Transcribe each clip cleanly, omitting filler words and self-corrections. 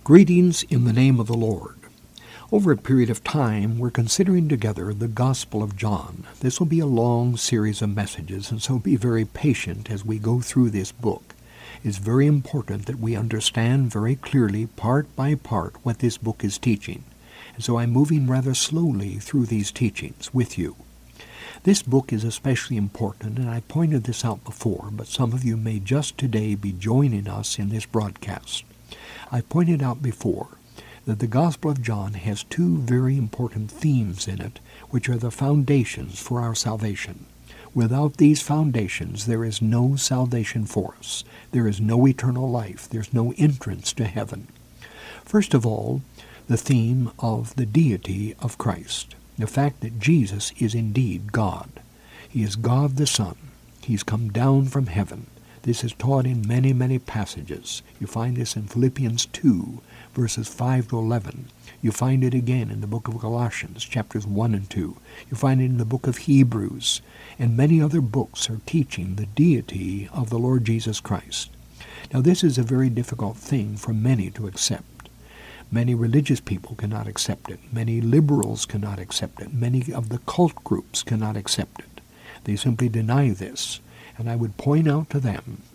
Greetings in the name of the Lord. Over a period of time, we're considering together the Gospel of John. This will be a long series of messages, and so be very patient as we go through this book. It's very important that we understand very clearly, part by part, what this book is teaching. And so I'm moving rather slowly through these teachings with you. This book is especially important, and I pointed this out before, but some of you may just today be joining us in this broadcast. I pointed out before that the Gospel of John has two very important themes in it, which are the foundations for our salvation. Without these foundations, there is no salvation for us. There is no eternal life. There's no entrance to heaven. First of all, the theme of the deity of Christ, the fact that Jesus is indeed God. He is God the Son. He's come down from heaven. This is taught in many, many passages. You find this in Philippians 2, verses 5 to 11. You find it again in the book of Galatians, chapters 1 and 2. You find it in the book of Hebrews. And many other books are teaching the deity of the Lord Jesus Christ. Now, this is a very difficult thing for many to accept. Many religious people cannot accept it. Many liberals cannot accept it. Many of the cult groups cannot accept it. They simply deny this. And I would point out to them,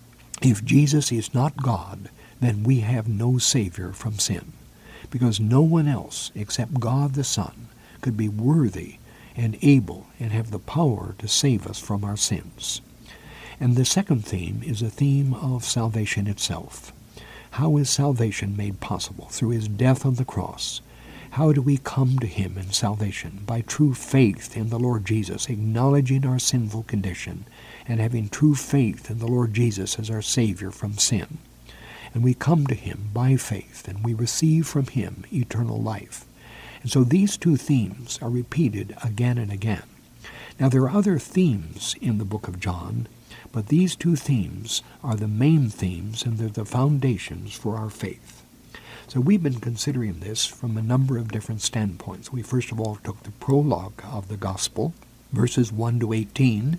if Jesus is not God, then we have no Savior from sin, because no one else except God the Son could be worthy and able and have the power to save us from our sins. And the second theme is a theme of salvation itself. How is salvation made possible? Through his death on the cross. How do we come to him in salvation? By true faith in the Lord Jesus, acknowledging our sinful condition, and having true faith in the Lord Jesus as our Savior from sin. And we come to him by faith, and we receive from him eternal life. And so these two themes are repeated again and again. Now there are other themes in the book of John, but these two themes are the main themes, and they're the foundations for our faith. So we've been considering this from a number of different standpoints. We first of all took the prologue of the Gospel, verses 1 to 18,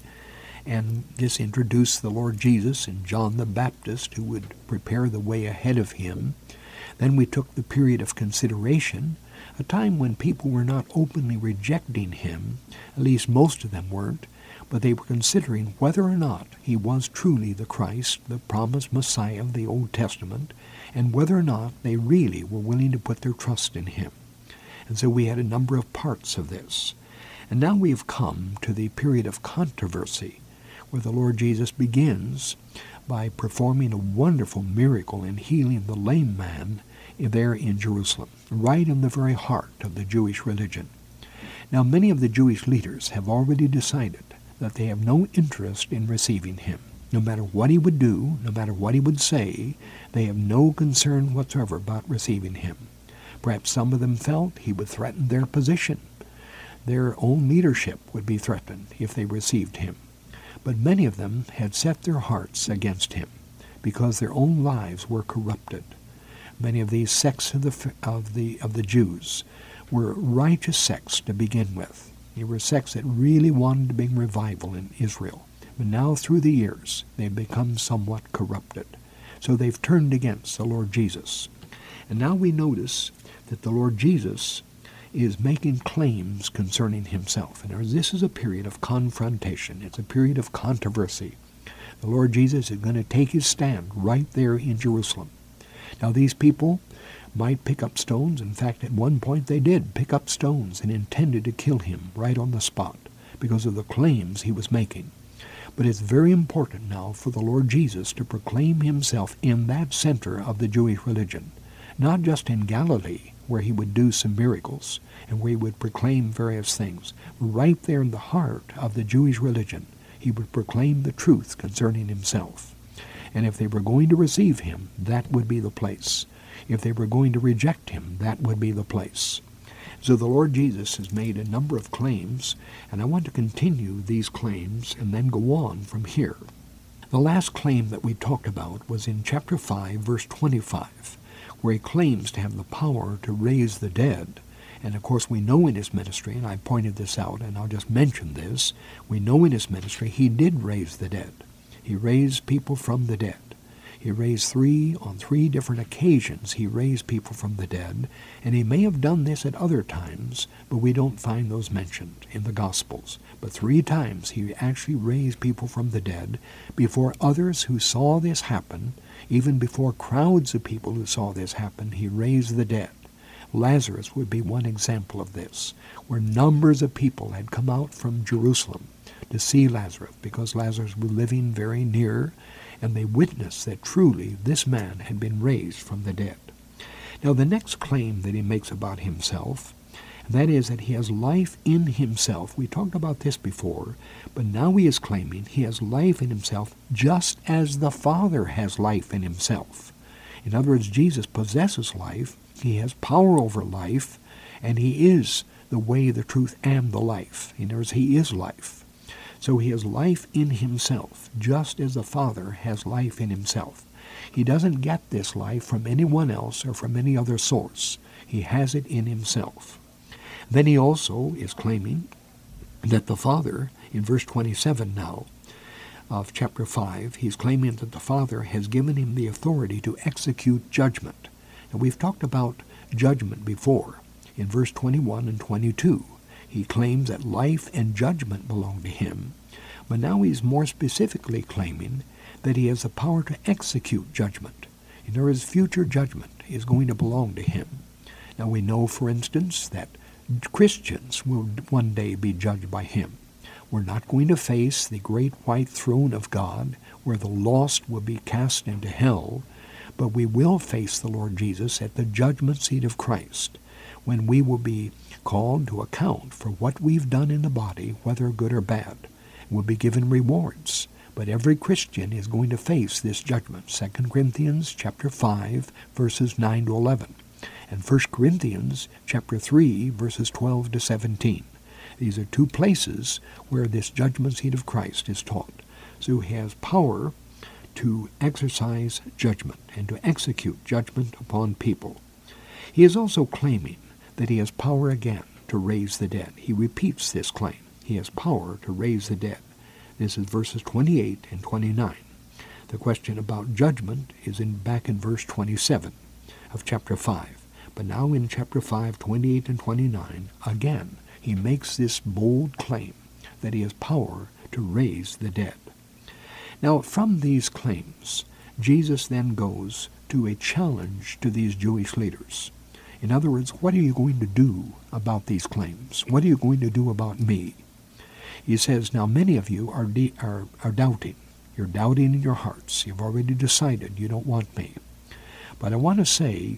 and this introduced the Lord Jesus and John the Baptist, who would prepare the way ahead of him. Then we took the period of consideration, a time when people were not openly rejecting him, at least most of them weren't, but they were considering whether or not he was truly the Christ, the promised Messiah of the Old Testament, and whether or not they really were willing to put their trust in him. And so we had a number of parts of this. And now we have come to the period of controversy, where the Lord Jesus begins by performing a wonderful miracle in healing the lame man there in Jerusalem, right in the very heart of the Jewish religion. Now, many of the Jewish leaders have already decided that they have no interest in receiving him. No matter what he would do, no matter what he would say, they have no concern whatsoever about receiving him. Perhaps some of them felt he would threaten their position. Their own leadership would be threatened if they received him. But many of them had set their hearts against him because their own lives were corrupted. Many of these sects of the Jews were righteous sects to begin with. They were sects that really wanted to bring revival in Israel. But now through the years, they've become somewhat corrupted. So they've turned against the Lord Jesus. And now we notice that the Lord Jesus is making claims concerning himself. And this is a period of confrontation. It's a period of controversy. The Lord Jesus is going to take his stand right there in Jerusalem. Now these people might pick up stones. In fact, at one point they did pick up stones and intended to kill him right on the spot because of the claims he was making. But it's very important now for the Lord Jesus to proclaim himself in that center of the Jewish religion, not just in Galilee, where he would do some miracles and where he would proclaim various things. Right there in the heart of the Jewish religion, he would proclaim the truth concerning himself. And if they were going to receive him, that would be the place. If they were going to reject him, that would be the place. So the Lord Jesus has made a number of claims, and I want to continue these claims and then go on from here. The last claim that we talked about was in chapter 5, verse 25, where he claims to have the power to raise the dead. And of course we know in his ministry, and I pointed this out, and I'll just mention this, we know in his ministry he did raise the dead. He raised people from the dead. He raised on three different occasions he raised people from the dead, and he may have done this at other times, but we don't find those mentioned in the Gospels. But 3 times he actually raised people from the dead before others who saw this happen, even before crowds of people who saw this happen, he raised the dead. Lazarus would be one example of this, where numbers of people had come out from Jerusalem to see Lazarus because Lazarus was living very near, and they witnessed that truly this man had been raised from the dead. Now the next claim that he makes about himself, that is that he has life in himself. We talked about this before, but now he is claiming he has life in himself just as the Father has life in himself. In other words, Jesus possesses life, he has power over life, and he is the way, the truth, and the life. In other words, he is life. So he has life in himself, just as the Father has life in himself. He doesn't get this life from anyone else or from any other source. He has it in himself. Then he also is claiming that the Father, in verse 27 now of chapter 5, he's claiming that the Father has given him the authority to execute judgment. And we've talked about judgment before. In verse 21 and 22, he claims that life and judgment belong to him. But now he's more specifically claiming that he has the power to execute judgment. In other words, future judgment is going to belong to him. Now we know, for instance, that Christians will one day be judged by him. We're not going to face the great white throne of God where the lost will be cast into hell, but we will face the Lord Jesus at the judgment seat of Christ, when we will be called to account for what we've done in the body, whether good or bad. We'll be given rewards. But every Christian is going to face this judgment. 2 Corinthians chapter 5, verses 9 to 11. And 1 Corinthians chapter 3, verses 12 to 17. These are 2 places where this judgment seat of Christ is taught. So he has power to exercise judgment and to execute judgment upon people. He is also claiming that he has power again to raise the dead. He repeats this claim. He has power to raise the dead. This is verses 28 and 29. The question about judgment is back in verse 27 of chapter 5. But now in chapter 5, 28 and 29, again, he makes this bold claim that he has power to raise the dead. Now, from these claims, Jesus then goes to a challenge to these Jewish leaders. In other words, what are you going to do about these claims? What are you going to do about me? He says, now many of you are doubting. You're doubting in your hearts. You've already decided you don't want me. But I want to say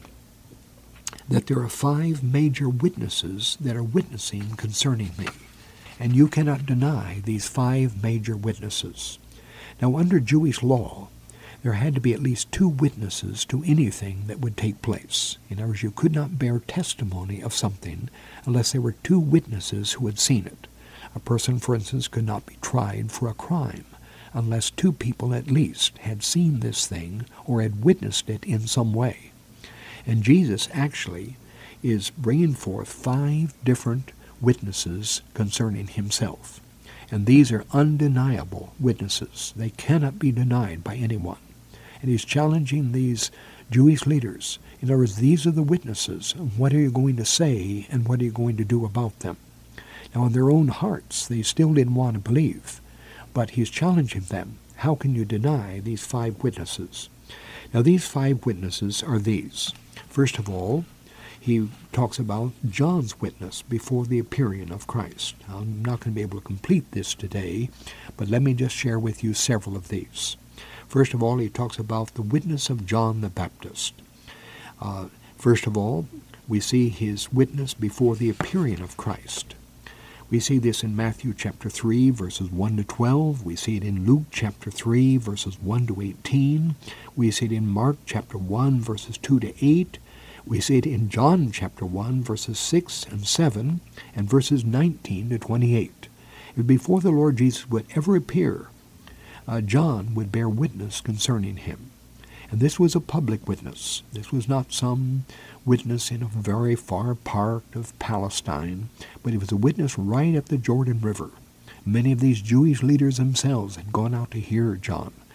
that there are 5 major witnesses that are witnessing concerning me. And you cannot deny these 5 major witnesses. Now, under Jewish law, there had to be at least 2 witnesses to anything that would take place. In other words, you could not bear testimony of something unless there were 2 witnesses who had seen it. A person, for instance, could not be tried for a crime unless 2 people at least had seen this thing or had witnessed it in some way. And Jesus actually is bringing forth 5 different witnesses concerning himself. And these are undeniable witnesses. They cannot be denied by anyone. And he's challenging these Jewish leaders. In other words, these are the witnesses. What are you going to say and what are you going to do about them? Now, in their own hearts, they still didn't want to believe. But he's challenging them. How can you deny these 5 witnesses? Now, these 5 witnesses are these. First of all, he talks about John's witness before the appearing of Christ. I'm not going to be able to complete this today, but let me just share with you several of these. First of all, he talks about the witness of John the Baptist. First of all, we see his witness before the appearing of Christ. We see this in Matthew chapter 3, verses 1 to 12. We see it in Luke chapter 3, verses 1 to 18. We see it in Mark chapter 1, verses 2 to 8. We see it in John chapter 1, verses 6 and 7, and verses 19 to 28. Before the Lord Jesus would ever appear, John would bear witness concerning him. And this was a public witness. This was not some witness in a very far part of Palestine, but it was a witness right at the Jordan River. Many of these Jewish leaders themselves had gone out to hear John.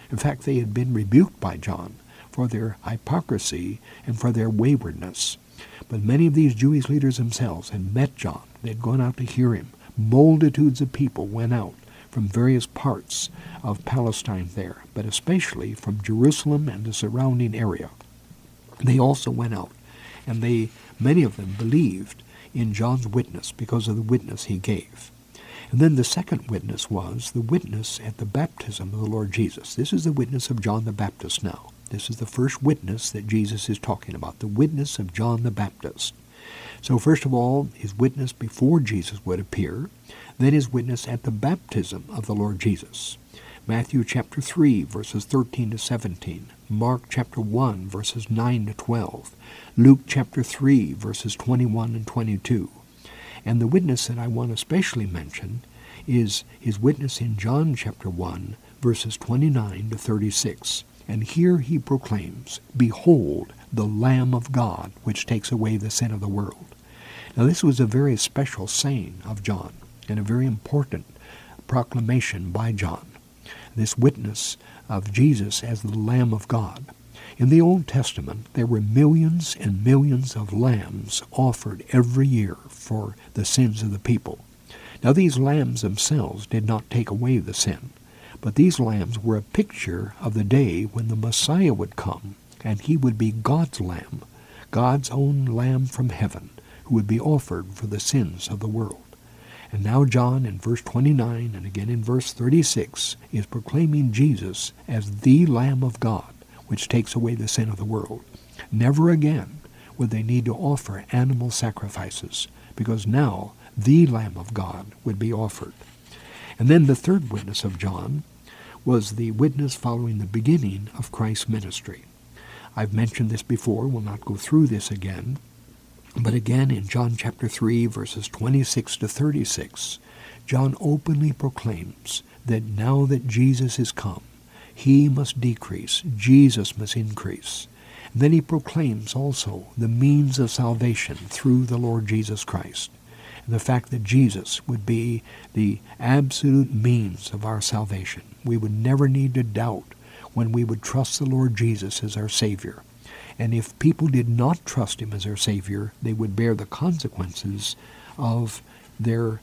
In fact, they had been rebuked by John for their hypocrisy and for their waywardness. But many of these Jewish leaders themselves had met John. They had gone out to hear him. Multitudes of people went out from various parts of Palestine there, but especially from Jerusalem and the surrounding area. They also went out, and many of them believed in John's witness because of the witness he gave. And then the second witness was the witness at the baptism of the Lord Jesus. This is the witness of John the Baptist now. This is the first witness that Jesus is talking about, the witness of John the Baptist. So first of all, his witness before Jesus would appear, then his witness at the baptism of the Lord Jesus. Matthew chapter 3, verses 13 to 17. Mark chapter 1, verses 9 to 12. Luke chapter 3, verses 21 and 22. And the witness that I want to especially mention is his witness in John chapter 1, verses 29 to 36. And here he proclaims, "Behold, the Lamb of God, which takes away the sin of the world." Now this was a very special saying of John, and a very important proclamation by John. This witness of Jesus as the Lamb of God. In the Old Testament, there were millions and millions of lambs offered every year for the sins of the people. Now these lambs themselves did not take away the sin, but these lambs were a picture of the day when the Messiah would come, and he would be God's lamb, God's own lamb from heaven, who would be offered for the sins of the world. And now John in verse 29 and again in verse 36 is proclaiming Jesus as the Lamb of God, which takes away the sin of the world. Never again would they need to offer animal sacrifices, because now the Lamb of God would be offered. And then the third witness of John was the witness following the beginning of Christ's ministry. I've mentioned this before, we'll not go through this again. But again in John chapter 3, verses 26 to 36, John openly proclaims that now that Jesus is come, he must decrease, Jesus must increase. And then he proclaims also the means of salvation through the Lord Jesus Christ, and the fact that Jesus would be the absolute means of our salvation. We would never need to doubt when we would trust the Lord Jesus as our Savior. And if people did not trust him as their Savior, they would bear the consequences of their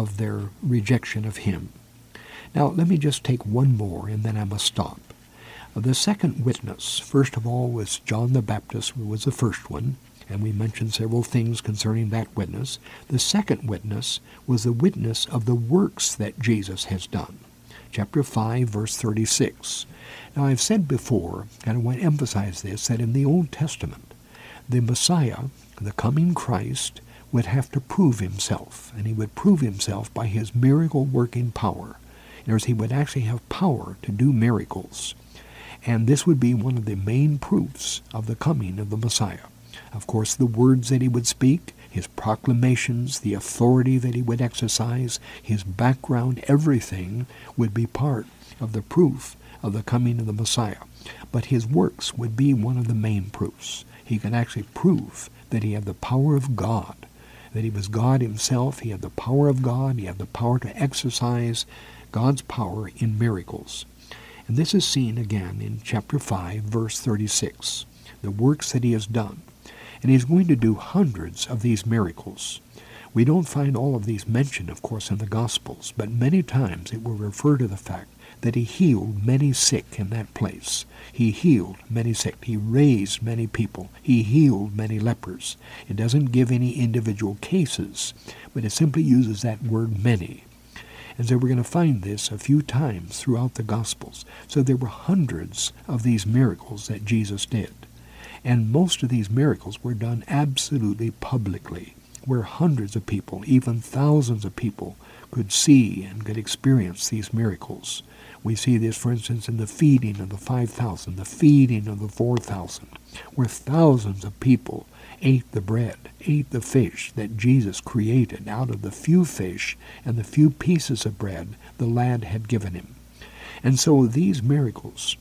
rejection of him. Now, let me just take one more, and then I must stop. The second witness, first of all, was John the Baptist, who was the first one, and we mentioned several things concerning that witness. The second witness was the witness of the works that Jesus has done. Chapter 5, verse 36. Now, I've said before, and I want to emphasize this, that in the Old Testament, the Messiah, the coming Christ, would have to prove himself, and he would prove himself by his miracle-working power. In other words, he would actually have power to do miracles, and this would be one of the main proofs of the coming of the Messiah. Of course, the words that he would speak, his proclamations, the authority that he would exercise, his background, everything would be part of the proof of the coming of the Messiah. But his works would be one of the main proofs. He could actually prove that he had the power of God, that he was God himself, he had the power of God, he had the power to exercise God's power in miracles. And this is seen again in chapter 5, verse 36, the works that he has done. And he's going to do hundreds of these miracles. We don't find all of these mentioned, of course, in the Gospels, but many times it will refer to the fact that he healed many sick in that place. He healed many sick. He raised many people. He healed many lepers. It doesn't give any individual cases, but it simply uses that word many. And so we're going to find this a few times throughout the Gospels. So there were hundreds of these miracles that Jesus did. And most of these miracles were done absolutely publicly, where hundreds of people, even thousands of people, could see and could experience these miracles. We see this, for instance, in the feeding of the 5,000, the feeding of the 4,000, where thousands of people ate the bread, ate the fish that Jesus created out of the few fish and the few pieces of bread the lad had given him. And so these miracles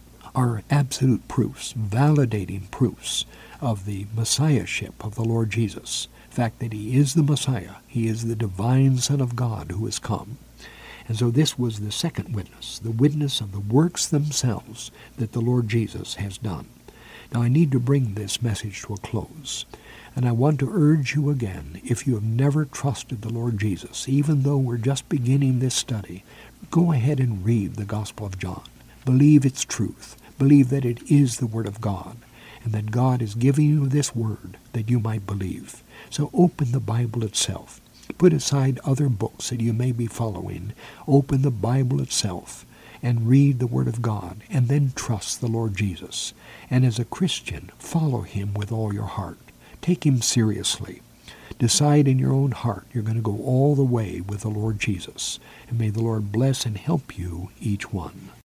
are absolute proofs, validating proofs of the Messiahship of the Lord Jesus. The fact that he is the Messiah, he is the divine Son of God who has come. And so this was the second witness, the witness of the works themselves that the Lord Jesus has done. Now I need to bring this message to a close. And I want to urge you again, if you have never trusted the Lord Jesus, even though we're just beginning this study, go ahead and read the Gospel of John. Believe its truth. Believe that it is the Word of God, and that God is giving you this Word that you might believe. So open the Bible itself. Put aside other books that you may be following. Open the Bible itself and read the Word of God, and then trust the Lord Jesus. And as a Christian, follow Him with all your heart. Take Him seriously. Decide in your own heart you're going to go all the way with the Lord Jesus. And may the Lord bless and help you, each one.